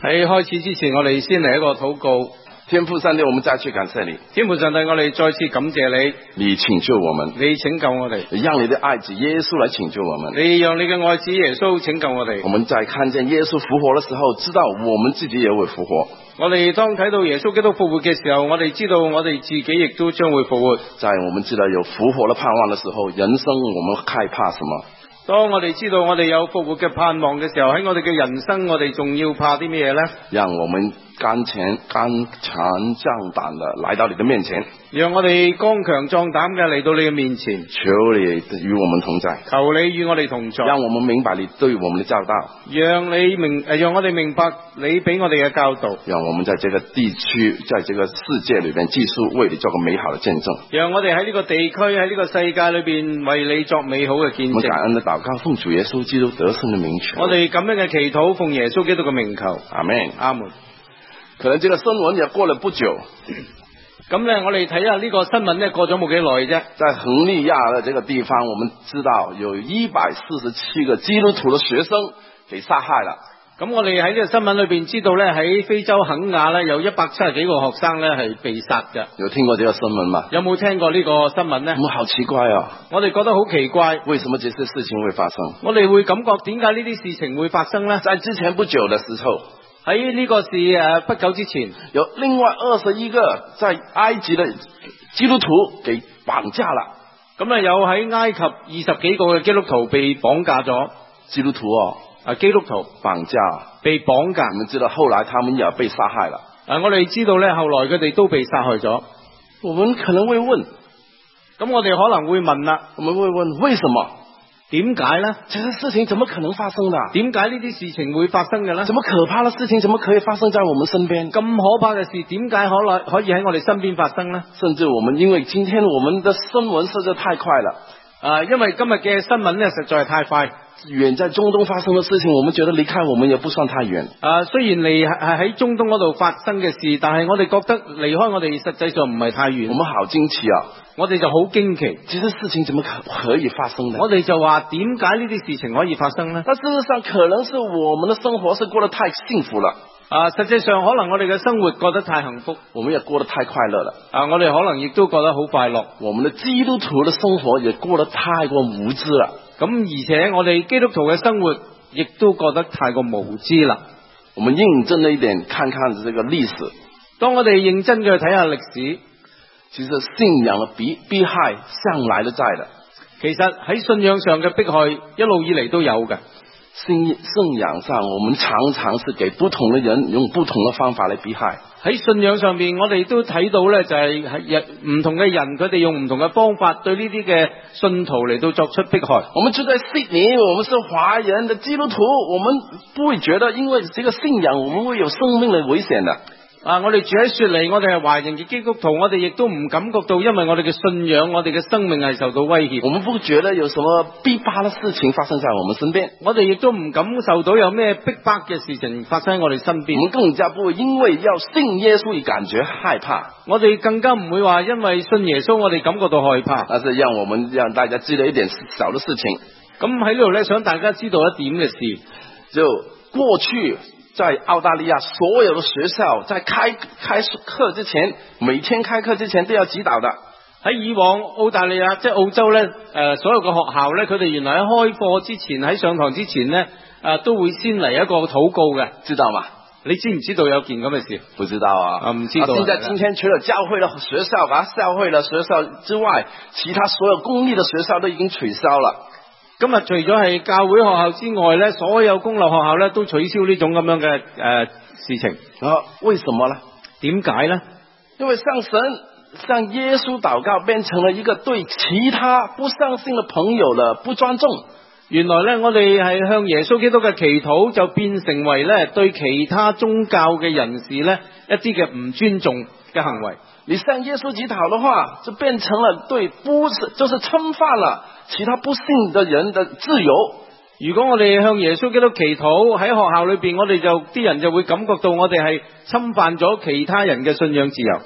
喺開始之前，我哋先嚟一個禱告。 天父上帝，我們再去感謝你。 天父上帝，我哋再次感謝你。 你拯救我們， 你拯救我哋， 讓你的愛子耶穌來拯救我們。 你讓你嘅愛子耶穌拯救我哋。 我們在看見耶穌復活的時候，知道我們自己也會復活。 我哋當睇到耶穌基督復活嘅時候，我哋知道我哋自己亦都將會復活。 在我們知道有復活的盼望的時候，人生我們害怕什麼？ 當我哋知道我哋有復活嘅盼望嘅時候，喺我哋嘅人生，我哋仲要怕啲咩嘢呢？ 讓我們剛強壯膽的來到你的面前， 讓我哋剛強壯膽嘅嚟到你嘅面前， 求你與我們同在， 求你與我哋同在， 讓我們明白你對我們的教導， 讓我哋明白你俾我哋嘅教導， 讓我們在這個地區，在這個世界裏邊繼續為你做個美好的見證， 讓我哋喺呢個地區，喺呢個世界裏邊為你作美好嘅見證。 我們感恩的禱告，奉主耶穌基督得勝的名求。 我哋咁樣嘅祈禱，奉耶穌基督嘅名求。 阿門， 阿門。 可能這個新聞也過了不久， 咁咧，我哋睇下呢個新聞咧，過咗冇幾耐啫。 在亨利亞的這個地方，我們知道有147個基督徒的學生給殺害了。 咁我哋喺呢個新聞裏邊知道咧，喺非洲肯亞咧有170幾個學生咧係被殺嘅。 有聽過這個新聞嗎？ 有冇聽過呢個新聞呢？ 我們好奇怪啊！ 我哋覺得好奇怪， 為什麼這些事情會發生？ 我哋會感覺點解呢啲事情會發生呢？ 在之前不久的時候， 喺呢個事不久之前， 有另外21個在埃及的基督徒給綁架了。 咁啊，有喺埃及20幾個嘅基督徒被綁架咗。 基督徒哦， 基督徒綁架被綁架。 你們知道後來他們也被殺害了。 我哋知道咧，後來佢哋都被殺害咗。 我們可能會問， 咁我哋可能會問啦， 我們會問為什麼？ 點解呢？ 這些事情怎麼可能發生的？ 點解呢啲事情會發生嘅呢？ 怎麼可怕的事情怎麼可以發生在我們身邊？ 咁可怕嘅事點解可以喺我哋身邊發生呢？ 甚至我們因為今天我們的新聞實在太快了， 因為今日嘅新聞呢實在係太快。 遠在中東發生的事情，我們覺得離開我們也不算太遠。 雖然喺中東嗰度發生嘅事，但係我哋覺得離開我哋實際上唔係太遠。 我們好驚奇啊！ 我哋就好驚奇， 這些事情怎麼可以發生呢？ 我哋就話點解呢啲事情可以發生呢？ 但事實上可能是我們的生活是過得太幸福了。 實際上可能我哋嘅生活過得太幸福， 我們也過得太快樂了。 我哋可能亦都過得好快樂。 我們的基督徒的生活也過得太過無知了。 咁而且我哋基督徒嘅生活亦都過得太過無知啦。 我們認真一點看看這個歷史。 當我哋認真嘅去睇下歷史， 其實信仰的迫害向來都在的。 其實喺信仰上嘅迫害一路以嚟都有嘅。 信仰上，我們常常是給不同的人用不同的方法來迫害。 喺信仰上面，我哋都睇到呢，就係唔同嘅人，佢哋用唔同嘅方法對呢啲嘅信徒嚟到作出迫害。 我們住在悉尼，我們是華人的基督徒，我們不會覺得因為這個信仰，我們會有生命的危險的。 我哋住喺雪梨，我哋係華人嘅基督徒，我哋亦都唔感覺到，因為我哋嘅信仰，我哋嘅生命係受到威脅。 我們不覺得有什麼逼迫的事情發生在我們身邊， 我哋亦都唔感受到有咩逼迫嘅事情發生喺我哋身邊。 我們更加不會因為要信耶穌而感覺害怕。 我哋更加唔會話因為信耶穌，我哋感覺到害怕。 但是讓大家知道一點小的事情。 咁喺呢度呢，想大家知道一點嘅事， 就過去。在澳大利亞所有的學校在開課之前，每天開課之前都要祈禱的。 喺以往澳大利亞即係澳洲呢，所有嘅學校呢，佢哋原來喺開課之前，喺上堂之前呢，都會先嚟一個禱告嘅，知道嗎？你知唔知道有件咁嘅事？ 不知道啊， 唔知道。 現在今天除了教會的學校教會的學校之外，其他所有公立的學校都已經取消了。 今日除咗係教會學校之外咧，所有公立學校咧都取消呢種咁樣嘅事情。 為什麼呢？ 點解呢？ 因為向耶穌禱告變成了一個對其他不相信的朋友的不尊重。 原來咧，我哋係向耶穌基督嘅祈禱，就變成為咧對其他宗教嘅人士咧一啲嘅唔尊重嘅行為。 你向耶穌祈禱的話，就變成了就是侵犯了其他不信的人的自由。 如果我哋向耶穌基督祈禱，喺學校裏邊，我哋啲人就會感覺到我哋係侵犯咗其他人嘅信仰自由。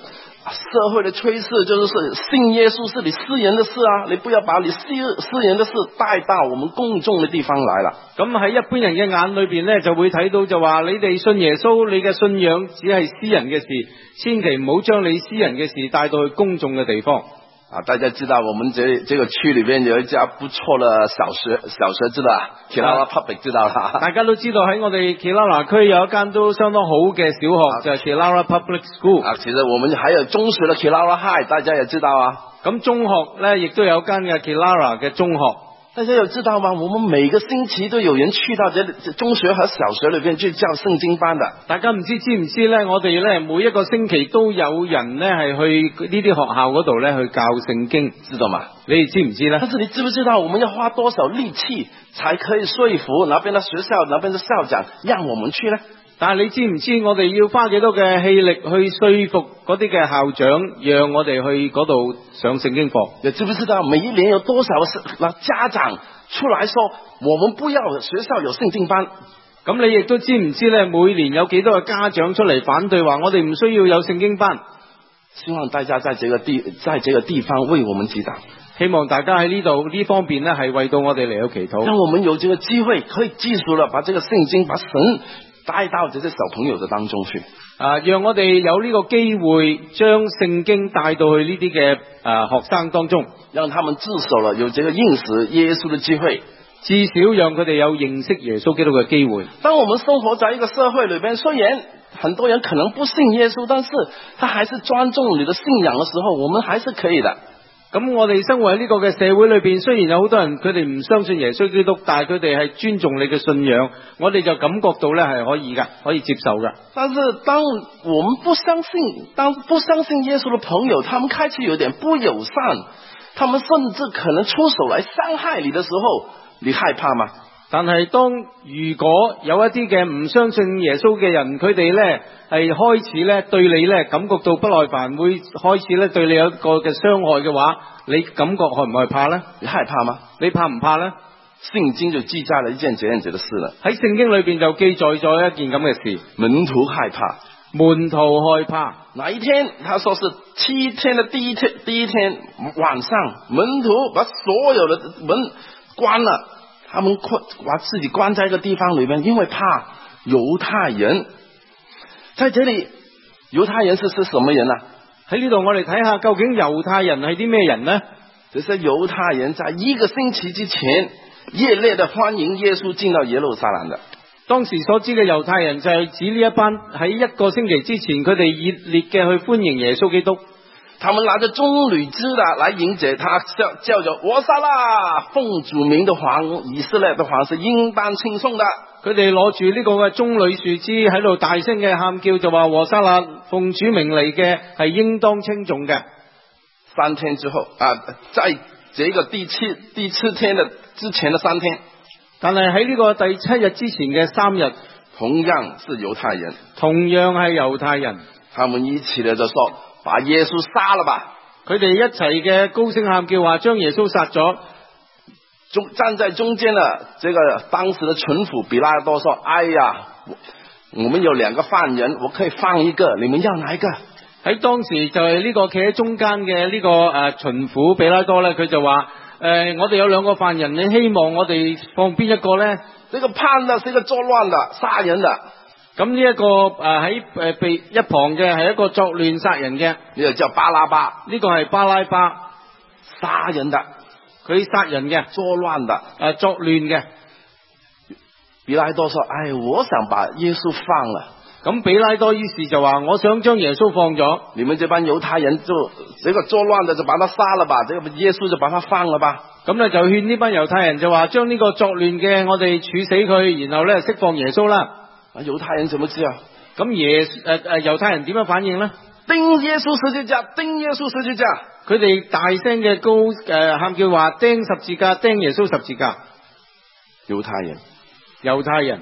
社會的趨勢就是信耶穌是你私人的事啊，你不要把你私人的事帶到我們公眾的地方來了。 咁喺一般人嘅眼裏邊呢，就會睇到就話你哋信耶穌，你嘅信仰只係私人嘅事，千祈唔好將你私人嘅事帶到去公眾嘅地方。 啊，大家知道我們這個區裏邊有一家不錯的小學知道Killara Public 知道啦。 大家都知道喺我哋 Killara 區有一間都相當好嘅小學，就係 Killara Public School。 啊，其實我們還有中學的 Killara High， 大家也知道啊。 咁中學呢，亦都有間嘅 Killara 嘅中學。 大家有知道嗎？我們每個星期都有人去到這中學和小學裏邊去教聖經班的。大家唔知唔知呢？我哋呢每一個星期都有人呢係去呢啲學校嗰度呢去教聖經，知道嗎？你哋知唔知呢？但是你知不知道我們要花多少力氣才可以說服那邊的學校、那邊的校長讓我們去呢？但係你知唔知我哋要花幾多嘅氣力去說服嗰啲嘅校長，讓我哋去嗰度上聖經課？你知不知道每一年有多少個家長出來說，我們不要學校有聖經班？咁你亦都知唔知咧？每年有幾多個家長出嚟反對，話我哋唔需要有聖經班？希望大家在這個地方為我們祈禱。希望大家喺呢方面呢係為到我哋嚟到祈禱。讓我們有這個機會可以記住了，把這個聖經，把神帶到這些小朋友的當中去。讓我哋有呢個機會將聖經帶到去呢啲嘅學生當中，讓他們至少了有這個認識耶穌的機會，至少讓佢哋有認識耶穌基督嘅機會。當我們生活在一個社會裏邊，雖然很多人可能不信耶穌，但是他還是尊重你的信仰的時候，我們還是可以的。咁我哋生活喺呢個嘅社會裏邊，雖然有好多人佢哋唔相信耶穌基督，但係佢哋係尊重你嘅信仰，我哋就感覺到咧係可以噶，可以接受噶。但是當我們不相信耶穌的朋友，他們開始有點不友善，他們甚至可能出手來傷害你的時候，你害怕嗎？但係當如果有一啲嘅唔相信耶穌嘅人，佢哋咧係開始咧對你咧感覺到不耐煩，會開始咧對你有一個嘅傷害嘅話，你感覺害唔害怕咧？你害怕嗎？你怕唔怕咧？聖經就記載了一件這樣子的事啦。喺聖經裏邊就記載咗一件咁嘅事。門徒害怕，門徒害怕。哪一天？他說是7天的第一天晚上，門徒把所有的門關了。他們把自己關在一個地方裏面，因為怕猶太人。在這裏，猶太人是什麼人啊？喺呢度我哋睇下究竟猶太人係啲咩人呢？這些猶太人在一個星期之前熱烈地歡迎耶穌進到耶路撒冷的。當時所知嘅猶太人就係指呢一班喺一個星期之前佢哋熱烈嘅去歡迎耶穌基督。他們拿着棕櫚枝的來迎接他，叫着和散那，奉主名的皇，以色列的皇是應當稱頌的。佢哋攞住呢個嘅棕櫚樹枝喺度大聲嘅喊叫，就話和散那，奉主名嚟嘅係應當稱頌嘅。3天之後在這個第七天的之前的3天，但係喺呢個第7日之前嘅3日，同樣是猶太人，同樣係猶太人，他們一起嚟就說，把耶穌殺了吧！佢哋一齊嘅高聲喊叫話，將耶穌殺咗。站在中間的這個當時的巡撫比拉多說：哎呀，我們有2個犯人，我可以放一個，你們要哪一個？喺當時就係呢個企喺中間嘅呢個巡撫比拉多咧，佢就話：我哋有2個犯人，你希望我哋放邊一個咧？呢個叛的，是一個作亂的、殺人的。咁呢一個喺被一旁嘅係一個作亂殺人嘅，呢個叫巴拉巴，呢個係巴拉巴，殺人的，佢殺人嘅，作亂的，作亂嘅。比拉多說：哎，我想把耶穌放了。咁比拉多於是就話：我想將耶穌放咗。你們這班猶太人就這個作亂的就把他殺了吧，這個耶穌就把他放了吧。咁咧就勸呢班猶太人就話：將呢個作亂嘅我哋處死佢，然後咧釋放耶穌啦。猶太人怎麼知啊？咁猶太人點樣反應呢？釘耶穌十字架，釘耶穌十字架。佢哋大聲嘅喊叫話：釘十字架，釘耶穌十字架。猶太人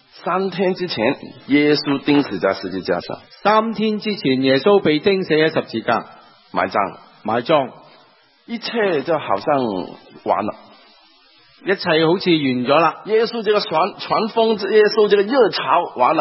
3天之前，耶穌釘死在十字架上。3天之前，耶穌被釘死喺十字架，埋葬，一切就好像完了。一切好似完咗啦，耶穌這個傳福音，耶穌這個熱潮完了，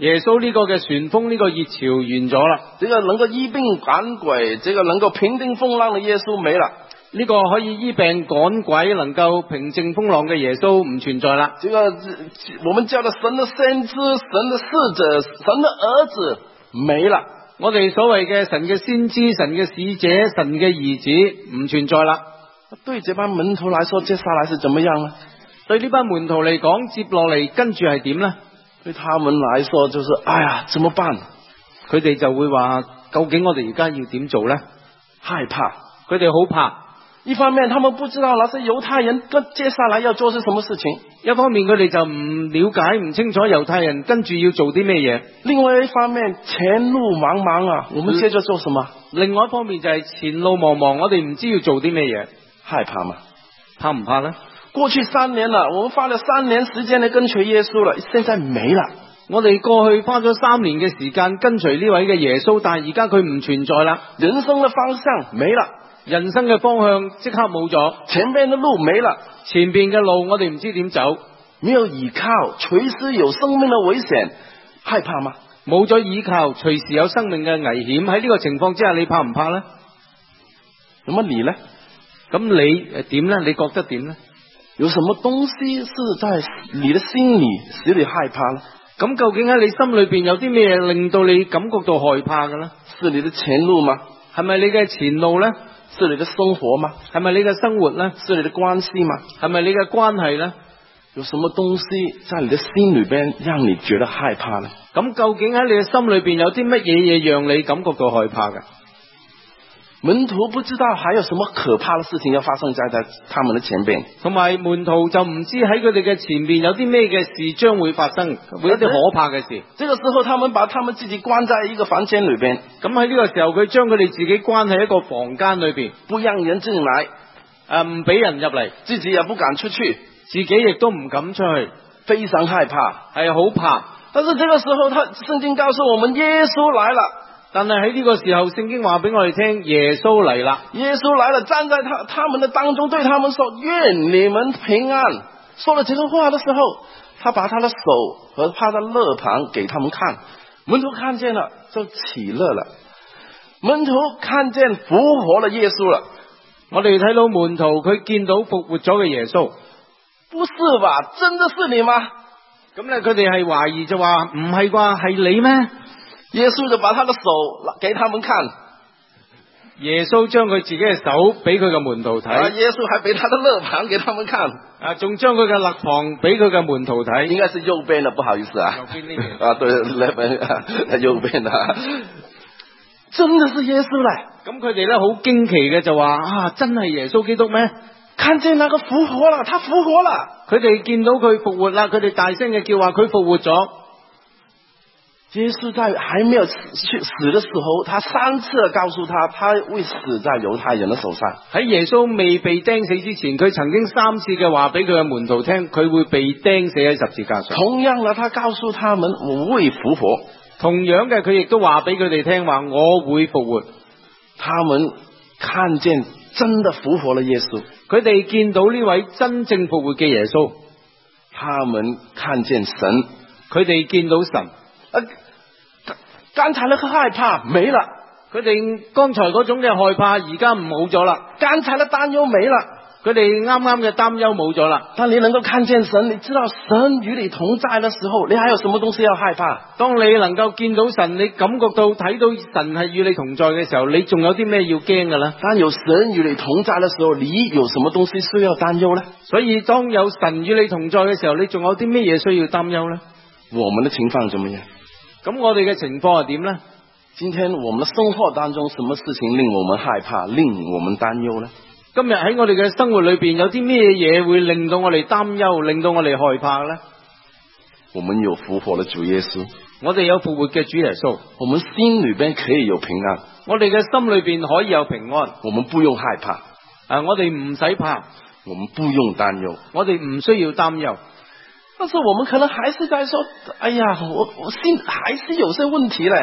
耶穌呢個嘅旋風呢個熱潮完咗啦， 這個能夠醫病趕鬼，這個能夠平定風浪的耶穌沒了。 呢個可以醫病趕鬼，能夠平靜風浪嘅耶穌唔存在啦。 這個我們叫做神的先知、神的使者、神的兒子沒了。 我哋所謂嘅神嘅先知、神嘅使者、神嘅兒子唔存在啦。 對這班門徒來說，接下來是怎麼樣呢？ 對呢班門徒嚟講，接落嚟跟住係點呢？ 對他們來說就是，哎呀，怎麼辦？ 佢哋就會話，究竟我哋而家要點做呢？ 害怕， 佢哋好怕。 一方面他們不知道那些猶太人跟接下來要做些什麼事情， 一方面佢哋就唔了解唔清楚猶太人跟住要做啲咩嘢。 另外一方面前路茫茫啊，我們接着做什麼？ 另外一方面就係前路茫茫，我哋唔知要做啲咩嘢。 害怕嗎？ 怕唔怕呢？ 過去3年了，我們花了3年時間嚟跟隨耶穌了，現在沒了。 我哋過去花咗3年嘅時間跟隨呢位嘅耶穌，但係而家佢唔存在啦。 人生的方向沒了， 人生嘅方向即刻冇咗， 前邊的路沒了， 前邊嘅路我哋唔知點走， 沒有依靠，隨時有生命的危險，害怕嗎？ 冇咗依靠，隨時有生命嘅危險。喺呢個情況之下，你怕唔怕呢？ 咁你呢？ 咁你點呢？你覺得點呢？ 有什麼東西是在你的心裏使你害怕呢？ 咁究竟喺你心裏邊有啲咩令到你感覺到害怕嘅呢？ 是你的前路嗎？ 係咪你嘅前路呢？ 是你的生活嗎？ 係咪你嘅生活呢？ 是你的關係嗎？ 係咪你嘅關係呢？ 有什麼東西在你的心裏邊讓你覺得害怕呢？ 咁究竟喺你嘅心裏邊有啲乜嘢嘢讓你感覺到害怕嘅？ 門徒不知道還有什麼可怕的事情要發生在他們的前邊， 同埋門徒就唔知喺佢哋嘅前面有啲咩嘅事將會發生，會有啲可怕嘅事。 這個時候他們把他們自己關在一個房間裏邊， 咁喺呢個時候佢將佢哋自己關喺一個房間裏邊， 不讓人進來， 唔俾人入嚟， 自己也不敢出去， 自己亦都唔敢出去， 非常害怕， 係好怕。 但是這個時候聖經告訴我們耶穌來了。 但係喺呢個時候，聖經話俾我哋聽，耶穌嚟啦。 耶穌來了，站在他們的當中，對他們說：願你們平安。說了這個話的時候，他把他的手和他的肋旁給他們看，門徒看見了就喜樂了。門徒看見復活了耶穌了。 我哋睇到門徒佢見到復活咗嘅耶穌， 不是吧？真的是你嗎？ 咁咧，佢哋係懷疑就話唔係啩？係你咩？ 耶穌就把他的手給他們看， 耶穌將佢自己嘅手俾佢嘅門徒睇， 耶穌還俾他的肋旁給他們看， 仲將佢嘅肋旁俾佢嘅門徒睇， 應該是右邊的，不好意思啊， 右邊呢邊對，右邊的，真的是耶穌嚟。 咁佢哋咧好驚奇嘅就話真係耶穌基督咩？ 看見那個復活了，他復活了， 佢哋見到佢復活啦，佢哋大聲嘅叫話佢復活咗。 耶穌在還沒有死的時候，他3次告訴他會死在猶太人的手上。 喺耶穌未被釘死之前，佢曾經3次嘅話俾佢嘅門徒聽，佢會被釘死喺十字架上。 同樣呢，他告訴他們我會復活。 同樣嘅，佢亦都話俾佢哋聽話，我會復活。 他們看見真的復活了耶穌， 佢哋見到呢位真正復活嘅耶穌。 他們看見神， 佢哋見到神。 剛才那個害怕沒了， 佢哋剛才嗰種嘅害怕而家唔冇咗啦。 剛才的擔憂沒了， 佢哋啱啱嘅擔憂冇咗啦。 當你能夠看見神，你知道神與你同在的時候，你還有什麼東西要害怕？ 當你能夠見到神，你感覺到睇到神係與你同在嘅時候，你仲有啲咩要驚嘅呢？ 當有神與你同在的時候，你有什麼東西需要擔憂呢？ 所以當有神與你同在嘅時候，你仲有啲咩嘢需要擔憂呢？ 我們的情況怎麼樣？ 咁我哋嘅情況係點呢？ 今天我們的生活當中，什麼事情令我們害怕，令我們擔憂呢？ 今日喺我哋嘅生活裏邊，有啲咩嘢會令到我哋擔憂，令到我哋害怕呢？ 我們有復活的主耶穌， 我哋有復活嘅主耶穌， 我們心裏邊可以有平安， 我哋嘅心裏邊可以有平安， 我們不用害怕， 我哋唔使怕， 我們不用擔憂， 我哋唔需要擔憂。 但是我們可能還是在說，哎呀，我心還是有些問題咧。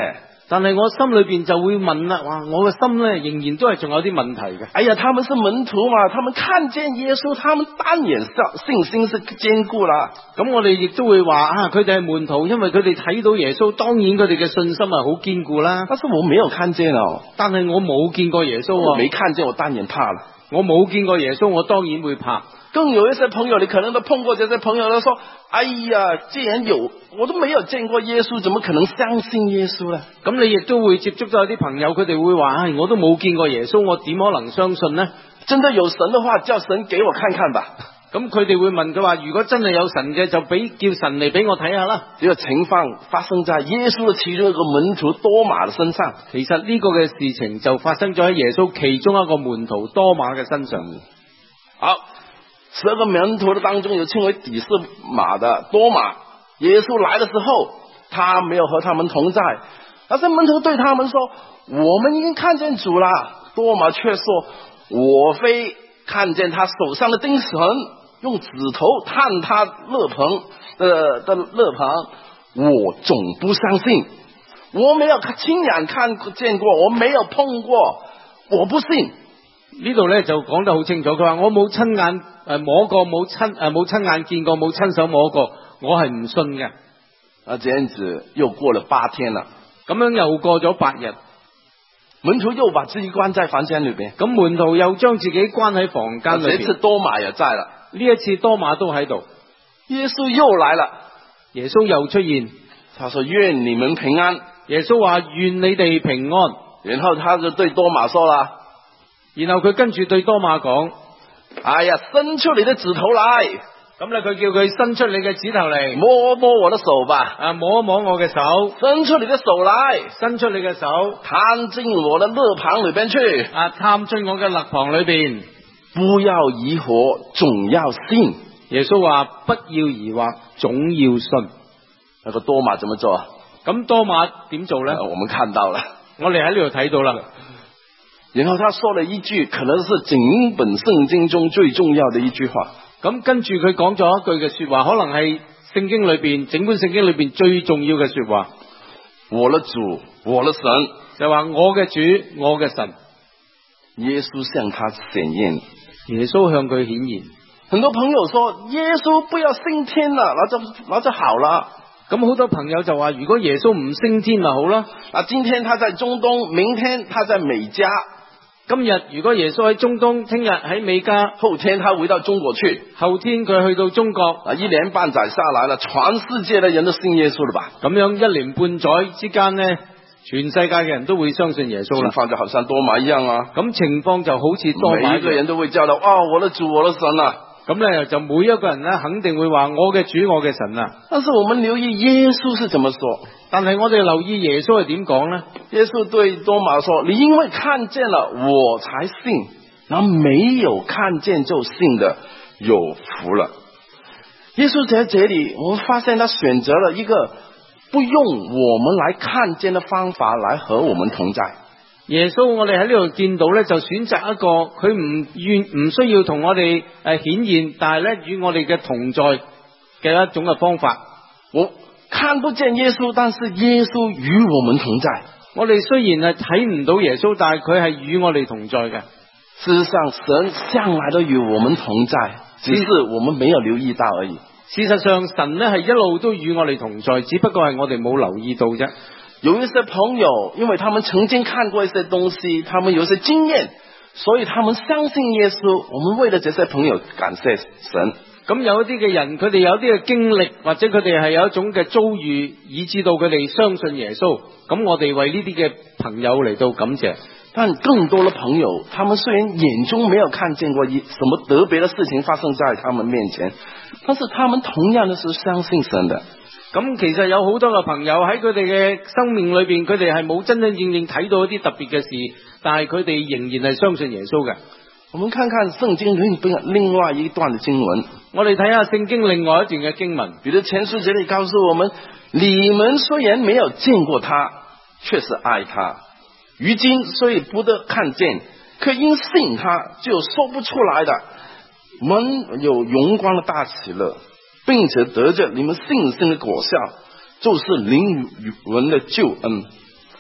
但係我心裏邊就會問啦，哇！我嘅心咧仍然都係仲有啲問題嘅。 哎呀，他們是門徒嘛，他們看見耶穌，他們當然信心是堅固啦。 咁我哋亦都會話啊，佢哋係門徒，因為佢哋睇到耶穌，當然佢哋嘅信心係好堅固啦。 但是我沒有看見哦， 但係我冇見過耶穌啊， 我沒看見，我當然怕了。 我冇見過耶穌，我當然會怕。 更有一些朋友，你可能都碰過這些朋友，都說：哎呀，既然有，我都沒有見過耶穌，怎麼可能相信耶穌呢？ 咁你亦都會接觸到有啲朋友，佢哋會話：唉，我都冇見過耶穌，我點可能相信呢？ 真的有神的話，叫神給我看看吧。 咁佢哋會問佢話：如果真係有神嘅，就叫神嚟俾我睇下啦。 這個情況發生在耶穌的其中一個門徒多馬的身上。 其實呢個嘅事情就發生咗喺耶穌其中一個門徒多馬嘅身上。 好，12個門徒的當中有稱為底士馬的多馬，耶穌來的時候，他沒有和他們同在，但是門徒對他們說：我們已經看見主了。多馬卻說：我非看見他手上的釘痕，用指頭探他肋旁的肋旁，我總不相信。我沒有親眼看見過，我沒有碰過，我不信。 呢度咧就講得好清楚，佢話我冇親眼摸過，冇親眼見過，冇親手摸過，我係唔信嘅。 這樣子又過了8天啦， 咁樣又過咗8日， 門徒又把自己關在房間裏邊。 咁門徒又將自己關喺房間裏邊。 這次多馬也在啦， 呢一次多馬都喺度。 耶穌又來了， 耶穌又出現， 他說：願你們平安。 耶穌話：願你哋平安。 然後他就對多馬說啦。 然後佢跟住對多馬講： 哎呀，伸出你的指頭來。 咁咧，佢叫佢伸出你嘅指頭嚟， 摸摸我的手吧。 摸一摸我嘅手。 伸出你的手來， 伸出你嘅手， 探進我的肋旁裏邊去。 探進我嘅肋旁裏邊。 不要疑惑，總要信。 耶穌話：不要疑惑，總要信。 那個多馬怎麼做？ 咁多馬點做呢？ 我們看到了， 我哋喺呢度睇到啦。 然後他說了一句，可能是整本聖經中最重要的一句話。 咁跟住佢講咗一句嘅說話，可能係聖經裏邊整本聖經裏邊最重要嘅說話。 我的主，我的神， 就話我嘅主，我嘅神。 耶穌向他顯現， 耶穌向佢顯現。 很多朋友說耶穌不要升天了，那就好了。 咁好多朋友就話，如果耶穌唔升天就好啦。 今天他在中東，明天他在美加。 今日如果耶穌喺中東，聽日喺美加， 後天他回到中國去， 後天佢去到中國 ，1年半載下來了，全世界的人都信耶穌了吧？ 咁樣1年半載之間呢，全世界嘅人都會相信耶穌啦。 情況就好像多馬一樣啊， 咁情況就好似多馬， 每一個人都會叫到：我的主，我的神啊！ 咁咧就每一個人咧肯定會話：我嘅主，我嘅神啊！ 但是我們留意耶穌是怎麼說？ 但係我哋留意耶穌係點講呢？ 耶穌對多馬說：你因為看見了我才信，那沒有看見就信的有福了。耶穌在這裏，我們發現他選擇了一個不用我們來看見的方法來和我們同在。 耶穌我哋喺呢度見到咧，就選擇一個佢唔需要同我哋顯現，但係咧與我哋嘅同在嘅一種嘅方法。 我看不見耶穌，但是耶穌與我們同在。 我哋雖然係睇唔到耶穌，但係佢係與我哋同在嘅。 事實上，神向來都與我們同在，只是我們沒有留意到而已。 事實上，神呢係一路都與我哋同在，只不過係我哋冇留意到啫。 有一些朋友，因為他們曾經看過一些東西，他們有一些經驗，所以他們相信耶穌。我們為了這些朋友感謝神。 咁有一啲嘅人，佢哋有啲嘅經歷，或者佢哋係有一種嘅遭遇，以致到佢哋相信耶穌。咁我哋為呢啲嘅朋友嚟到感謝。 但更多的朋友，他們雖然眼中沒有看見過什麼特別的事情發生在他們面前，但是他們同樣的是相信神的。 咁其實有好多嘅朋友喺佢哋嘅生命裏邊，佢哋係冇真真正正睇到一啲特別嘅事，但係佢哋仍然係相信耶穌嘅。 我們看看聖經另外一段的經文， 我哋睇下聖經另外一段嘅經文。 彼得前書這裏告訴我們，你們雖然沒有見過他，卻是愛他；如今雖不得看見，可因信他，就說不出來的，們有榮光的大喜樂，並且得着你們信心的果效，就是靈魂的救恩。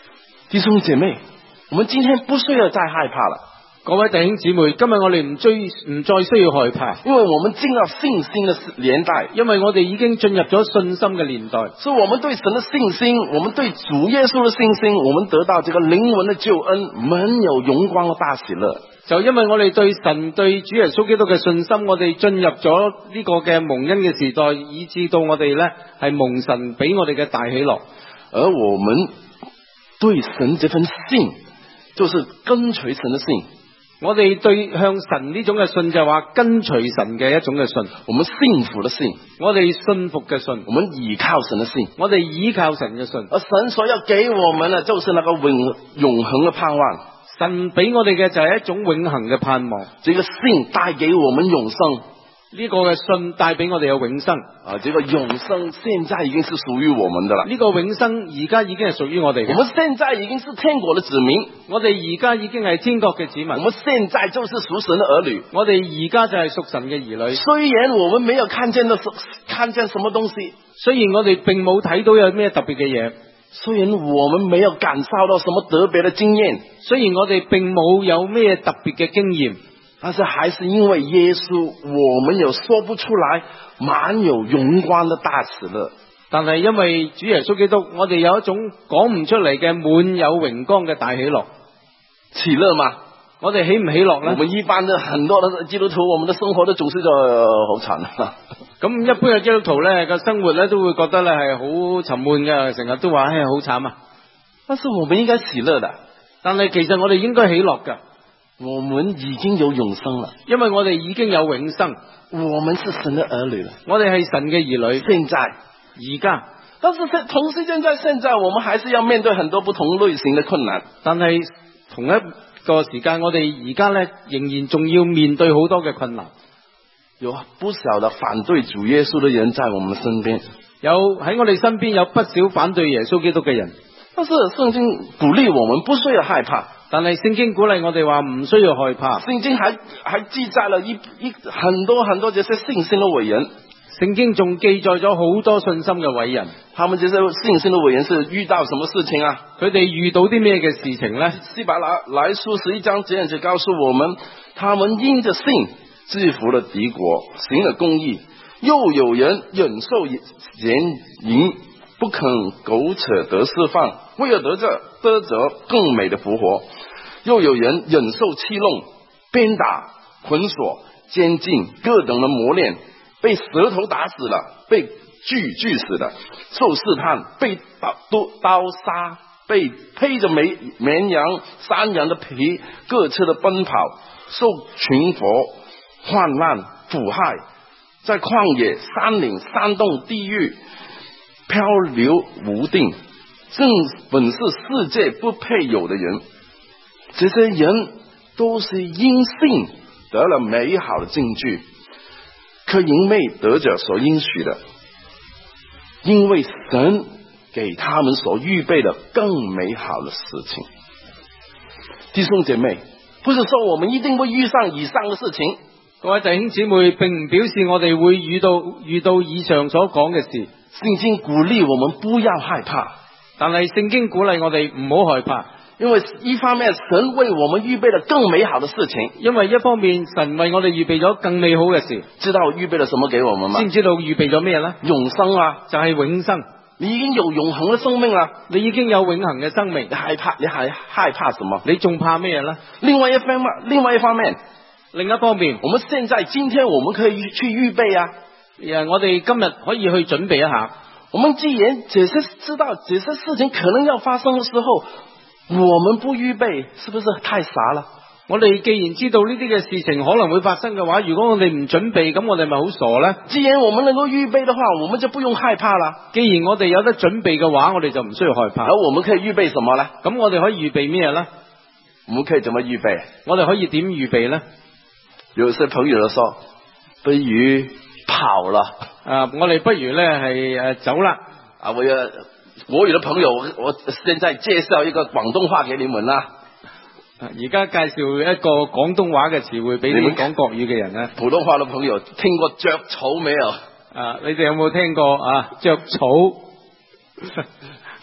弟兄姐妹，我們今天不需要再害怕了。 各位弟兄姊妹，今日我哋唔再需要害怕， 因為我們進入信心的年代， 因為我哋已經進入咗信心嘅年代。 所以我們對神的信心，我們對主耶穌的信心，我們得到這個靈魂的救恩，滿有榮光的大喜樂。 就因為我哋對神對主耶穌基督嘅信心，我哋進入咗呢個嘅蒙恩嘅時代，以致到我哋呢係蒙神俾我哋嘅大喜樂。 而我們對神這份信，就是跟隨神的信。 我哋對向神呢種嘅信就係話跟隨神嘅一種嘅信， 我們信服的信， 我哋信服嘅信， 我們倚靠神的信， 我哋倚靠神嘅信。 而神所要給我們的，就是那個永恆的盼望。 神俾我哋嘅就係一種永恆嘅盼望。 這個信帶給我們永生， 呢個嘅信帶俾我哋有永生。 這個永生現在已經是屬於我們的了。 呢個永生而家已經係屬於我哋嘅。 我們現在已經是天國的子民， 我哋而家已經係天國嘅子民。 我們現在就是屬神的兒女， 我哋而家就係屬神嘅兒女。 雖然我們沒有看見什麼東西， 雖然我哋並冇睇到有咩特別嘅嘢， 雖然我們沒有感受到什麼特別的經驗， 雖然我哋並冇有咩特別嘅經驗， 但是還是因為耶穌，我們有說不出來滿有榮光的大喜樂。 但係因為主耶穌基督，我哋有一種講唔出嚟嘅滿有榮光嘅大喜樂。 喜樂嘛， 我哋喜唔喜樂呢？ 我們一般的很多的基督徒，我們的生活都總是好慘啊。 咁一般嘅基督徒呢個生活呢都會覺得呢係好沉悶嘅，成日都話好慘啊。 但是我們應該喜樂的， 但係其實我哋應該喜樂㗎。 我們已經有永生了， 因為我哋已經有永生， 我們是神的兒女了。 我哋係神嘅兒女。 現在而家， 但是同時間在現在，我們還是要面對很多不同類型的困難。 但係同一個時間，我哋而家呢仍然仲要面對好多嘅困難。 有不少的反對主耶穌的人在我們身邊， 有喺我哋身邊有不少反對耶穌基督嘅人。 但是聖經鼓勵我們不需要害怕， 但係聖經鼓勵我哋話唔需要害怕。 聖經還記載了很多這些信心的偉人。 聖經仲記載咗好多信心嘅偉人， 他們這些信心的偉人是遇到什麼事情啊？ 佢哋遇到啲咩嘅事情呢？ 希伯來書11章這樣子告訴我們，他們因着信制服了敵國，行了公義，又有人忍受嚴刑，不肯苟且得釋放，為了得着更美的復活，又有人忍受欺弄、鞭打、捆鎖、監禁各等的磨練，被舌頭打死了，被鋸死了，受試探，被刀殺，被披着綿羊、山羊的皮各車的奔跑，受群佛患難苦害，在曠野、山嶺、山洞、地獄漂流無定，正本是世界不配有的人。這些人都是因信得了美好的證據，可因未得着所應許的，因為神給他們所預備的更美好的事情。弟兄姐妹，不是說我們一定會遇上以上的事情。 各位弟兄姊妹，並唔表示我哋會遇到以上所講嘅事。 聖經鼓勵我們不要害怕， 但係聖經鼓勵我哋唔好害怕， 因為一方面神為我們預備了更美好的事情， 因為一方面神為我哋預備咗更美好嘅事。知道預備了什麼給我們嗎？ 知唔知道預備咗咩呢？ 永生啊， 就係永生。 你已經有永恆的生命啦， 你已經有永恆嘅生命， 你害怕什麼？ 你仲怕咩呢？ 另外一方面，我們今天我們可以去預備啊。 我哋今日可以去準備一下。 我們既然知道這些事情可能要發生的時候，我們不預備，是不是太傻了？我哋既然知道呢啲嘅事情可能會發生嘅話，如果我哋唔準備，咁我哋咪好傻呢？既然我們能夠預備的話，我們就不用害怕啦。既然我哋有得準備嘅話，我哋就唔需要害怕。而我們可以預備什麼呢？咁我哋可以預備咩呢？我們可以怎麼預備？我哋可以點預備呢？有些朋友就說，不如跑了。我哋不如呢係走啦。我有的朋友，我現在介紹一個廣東話給你們啦。而家介紹一個廣東話嘅詞彙俾你講國語嘅人咧。普通話嘅朋友聽過著草沒有？你哋有冇聽過啊？著草？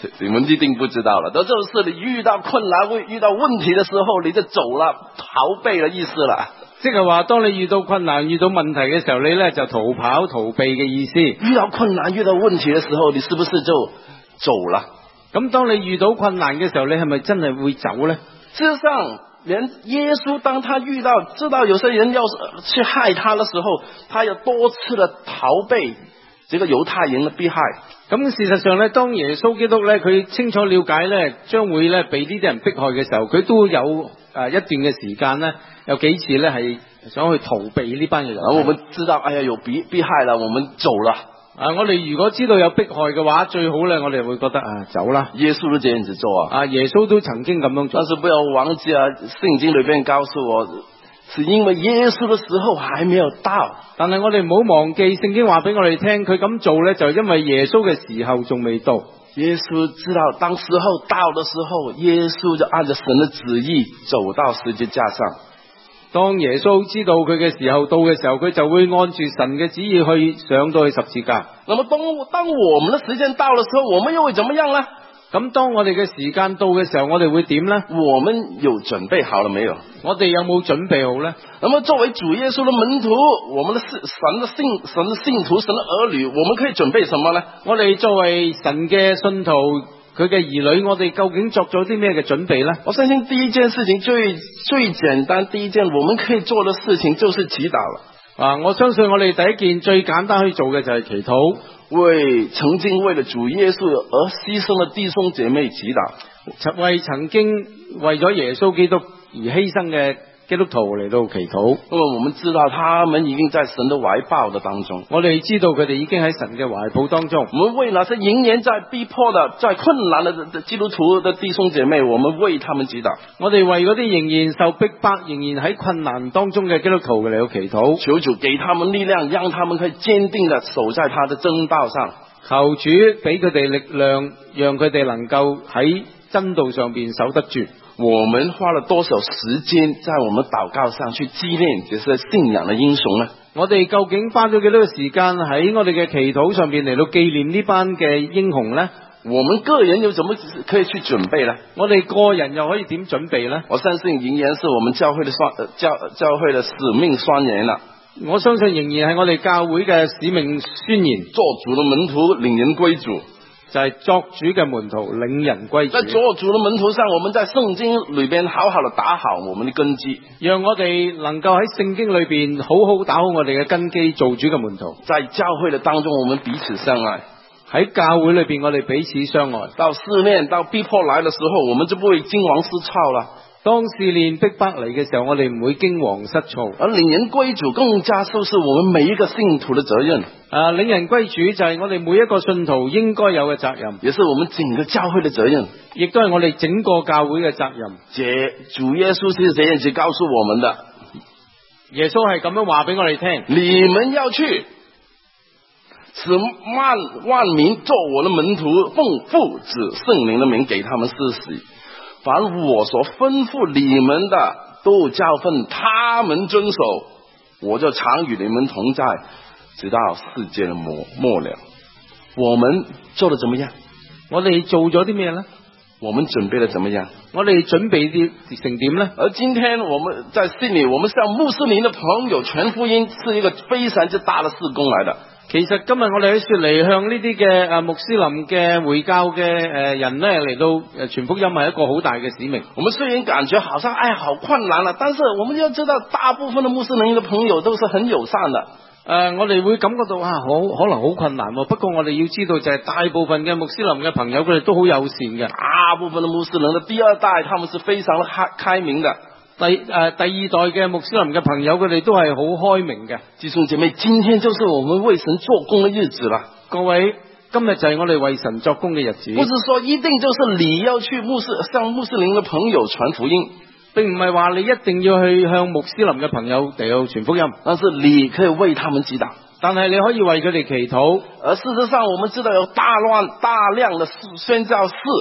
你們一定不知道了，都就是你遇到困難、遇到問題的時候，你就走了，逃避的意思啦。 即係話，當你遇到困難、遇到問題嘅時候，你咧就逃跑、逃避嘅意思。 遇到困難、遇到問題的時候，你是不是就走了？ 咁當你遇到困難嘅時候，你係咪真係會走呢？ 事實上，連耶穌當他知道有些人要去害他的時候，他有多次的逃避這個猶太人的迫害。 咁事實上咧，當耶穌基督咧佢清楚了解咧將會咧被呢啲人迫害嘅時候，佢都有一段嘅時間咧，有幾次咧係想去逃避呢班嘅人。 我們知道，哎呀，有迫害了，我們走了。 我哋如果知道有迫害嘅話，最好咧，我哋會覺得走啦。 耶穌都這樣子做啊。 耶穌都曾經咁樣做。 但是不要忘記啊，聖經裏邊告訴我，是因為耶穌的時候還沒有到。 但係我哋唔好忘記，聖經話俾我哋聽，佢咁做咧，就因為耶穌嘅時候仲未到。 耶穌知道當時候到的時候，耶穌就按照神的旨意走到十字架上。 當耶穌知道佢嘅時候到嘅時候，佢就會按住神嘅旨意去上到去十字架。 那麼當我們的時間到的時候，我們又會怎麼樣呢？ 咁當我哋嘅時間到嘅時候，我哋會點呢？ 我們有準備好了沒有？ 我哋有冇準備好呢？ 那麼作為主耶穌的門徒，我們的神的信徒，神的兒女，我們可以準備什麼呢？ 我哋作為神嘅信徒，佢嘅兒女，我哋究竟作咗啲咩嘅準備呢？ 我相信第一件事情最簡單，第一件我們可以做的事情就是祈禱了。 我相信我哋第一件最簡單可以做嘅就係祈禱， 為曾經為了主耶穌而犧牲的弟兄姐妹祈禱， 為曾經為咗耶穌基督而犧牲嘅基督徒嚟到祈禱。 因為我們知道他們已經在神的懷抱的當中， 我哋知道佢哋已經喺神嘅懷抱當中。 我們為那些仍然在逼迫的、在困難的基督徒的弟兄姐妹，我們為他們祈禱。 我哋為嗰啲仍然受逼迫、仍然喺困難當中嘅基督徒嚟到祈禱， 求主給他們力量，讓他們可以堅定地守在他的真道上。 求主俾佢哋力量，讓佢哋能夠喺真道上邊守得住。 我們花了多少時間在我們禱告上去紀念這些信仰的英雄呢？ 我哋究竟花咗幾多個時間喺我哋嘅祈禱上邊嚟到紀念呢班嘅英雄呢？ 我們個人又怎麼可以去準備呢？ 我哋個人又可以點準備呢？ 我相信仍然是我們教會的使命宣言啦。 我相信仍然係我哋教會嘅使命宣言， 做主的門徒，領人歸主。 就係作主嘅門徒，領人歸主。 在做主的門徒上，我們在聖經裏邊好好的打好我們的根基， 讓我哋能夠喺聖經裏邊好好打好我哋嘅根基，做主嘅門徒。 在教會的當中，我們彼此相愛。 喺教會裏邊，我哋彼此相愛。 到試煉、到逼迫來的時候，我們就不會驚惶失措了。 當試煉逼迫嚟嘅時候，我哋唔會驚惶失措。 而領人歸主更加就是我們每一個信徒的責任。 領人歸主就係我哋每一個信徒應該有嘅責任， 也是我們整個教會的責任， 亦都係我哋整個教會嘅責任。 主耶穌是這樣子告訴我們的。 耶穌係咁樣話俾我哋聽： 你們要去，使萬民做我的門徒，奉父子聖靈的名給他們施洗。凡我所吩咐你們的，都教訓他們遵守，我就常與你們同在，直到世界的末了。我們做得怎麼樣？ 我哋做咗啲咩呢？ 我們準備得怎麼樣？ 我哋準備啲成點呢？ 而今天我們在悉尼，我們向穆斯林的朋友傳福音，是一個非常之大的事工來的。 其實今日我哋喺雪梨向呢啲嘅穆斯林嘅回教嘅人咧嚟到傳福音，係一個好大嘅使命。 我們雖然感覺好像好困難啦，但是我們要知道，大部分的穆斯林的朋友都是很友善的。 我哋會感覺到可能好困難，不過我哋要知道就係大部分嘅穆斯林嘅朋友，佢哋都好友善嘅。 大部分的穆斯林的第二代，他們是非常的開明的。 第二代嘅穆斯林嘅朋友，佢哋都係好開明嘅。 弟兄姐妹，今天就是我們為神做工的日子啦！ 各位，今日就係我哋為神作工嘅日子。 不是說一定就是你要去向穆斯林的朋友傳福音， 並唔係話你一定要去向穆斯林嘅朋友嚟到傳福音， 但是你可以為他們祈禱， 但係你可以為佢哋祈禱。 而事實上，我們知道有大量的宣教士，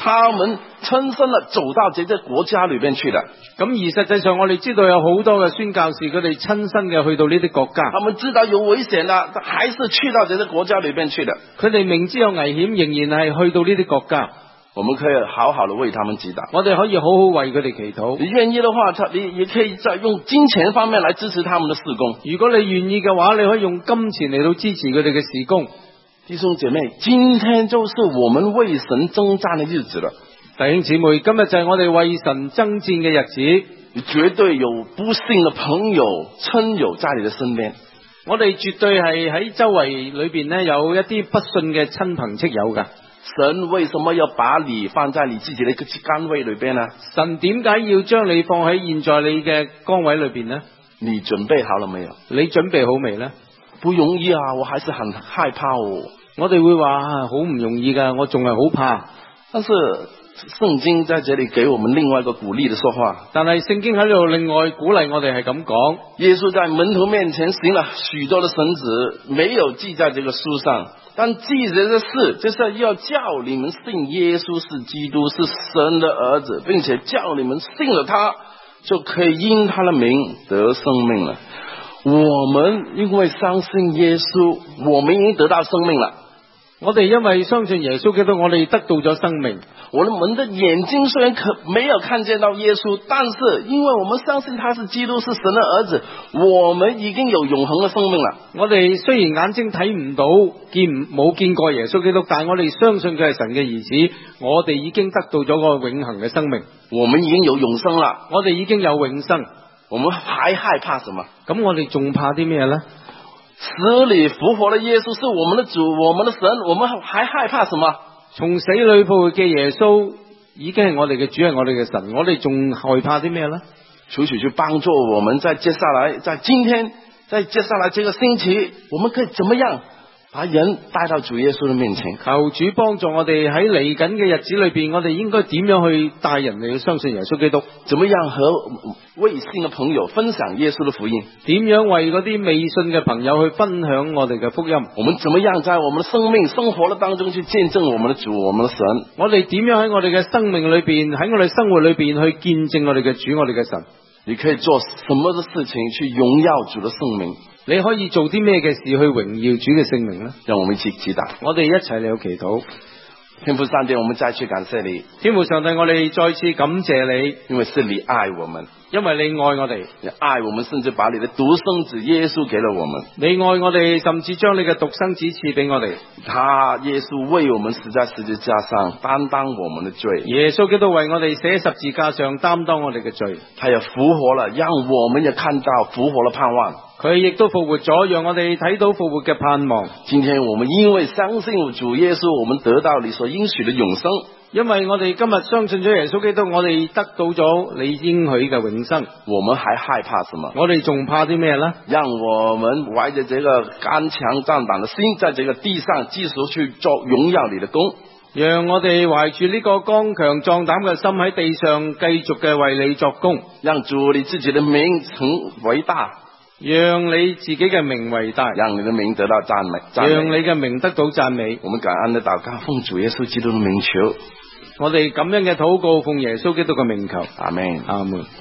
他們親身地走到這些國家裏邊去的。 咁而實際上我哋知道有好多嘅宣教士，佢哋親身嘅去到呢啲國家， 他們知道有危險啦，還是去到這些國家裏邊去的。 佢哋明知有危險，仍然係去到呢啲國家。 我們可以好好的為他們祈禱， 我哋可以好好為佢哋祈禱。 你願意的話，你也可以再用金錢方面來支持他們的事工。 如果你願意嘅話，你可以用金錢嚟到支持佢哋嘅事工。 弟兄姐妹，今天就是我們為神征戰的日子了。 弟兄姊妹，今日就係我哋為神爭戰嘅日子。 絕對有不幸的朋友親友在你的身邊， 我哋絕對係喺周圍裏邊呢有一啲不信嘅親朋戚友噶。 神為什麼要把你放在你自己的一個崗位裏邊呢？ 神點解要將你放喺現在你嘅崗位裏邊呢？ 你準備好了沒有？ 你準備好未呢？ 不容易啊，我還是很害怕哦。 我哋會話好唔容易噶，我仲係好怕。 但是聖經在這裏給我們另外一個鼓勵的說話， 但係聖經喺度另外鼓勵我哋係咁講。 耶穌在門徒面前行了許多的神蹟，沒有記在這個書上，但記着的事，就是要叫你們信耶穌是基督，是神的兒子，並且叫你們信了他，就可以因他的名得生命了。我們因為相信耶穌，我們已經得到生命了。 我哋因為相信耶穌基督，我哋得到咗生命。 我們的眼睛雖然沒有看見到耶穌，但是因為我們相信他是基督，是神的兒子，我們已經有永恆的生命了。 我哋雖然眼睛睇唔到，冇見過耶穌基督，但係我哋相信佢係神嘅兒子，我哋已經得到咗個永恆嘅生命。 我們已經有永生了， 我哋已經有永生。 我們還害怕什麼？ 咁我哋仲怕啲咩呢？ 死裏復活的耶穌是我們的主，我們的神，我們還害怕什麼？ 從死裏復活嘅耶穌已經係我哋嘅主，係我哋嘅神，我哋仲害怕啲咩呢？ 求主去幫助我們，在接下來，在今天，在接下來這個星期，我們可以怎麼樣把人帶到主耶穌的面前？ 求主幫助我哋喺嚟緊嘅日子裏邊，我哋應該點樣去帶人嚟去相信耶穌基督？ 怎麼樣和未信的朋友分享耶穌的福音？ 點樣為嗰啲未信嘅朋友去分享我哋嘅福音？ 我們怎麼樣在我們的生命生活的當中去見證我們的主，我們的神？ 我哋點樣喺我哋嘅生命裏邊，喺我哋生活裏邊去見證我哋嘅主，我哋嘅神？ 你可以做什麼的事情去榮耀主的聖名？ 你可以做啲咩嘅事去榮耀主嘅聖名呢？ 讓我們一起祈禱， 我哋一齊嚟祈禱。 天父上帝，我們再去感謝你。 天父上帝，我哋再次感謝你， 因為是你愛我們， 因為你愛我哋， 你愛我們，甚至把你的獨生子耶穌給了我們。 你愛我哋，甚至將你嘅獨生子賜俾我哋。 他耶穌為我們死在十字架上，擔當我們的罪。 耶穌基督為我哋寫十字架上擔當我哋嘅罪。 他也復活了，讓我們也看到復活的盼望。 佢亦都復活咗，讓我哋睇到復活嘅盼望。 今天我們因為相信主耶穌，我們得到你所應許的永生。 因為我哋今日相信咗耶穌基督，我哋得到咗你應許嘅永生。 我們還害怕什麼？ 我哋仲怕啲咩呢？ 讓我們懷着這個剛強壯膽的心，在這個地上繼續去做榮耀你的工。 讓我哋懷住呢個剛強壯膽嘅心喺地上繼續嘅為你作工。 讓主你自己的名成為大。 讓你自己嘅名為大， 讓你的名得到讚美， 讓你嘅名得到讚美。 我們感恩的禱告，奉主耶穌基督的名求。 我哋咁樣嘅禱告，奉耶穌基督嘅名求。 阿門， 阿門。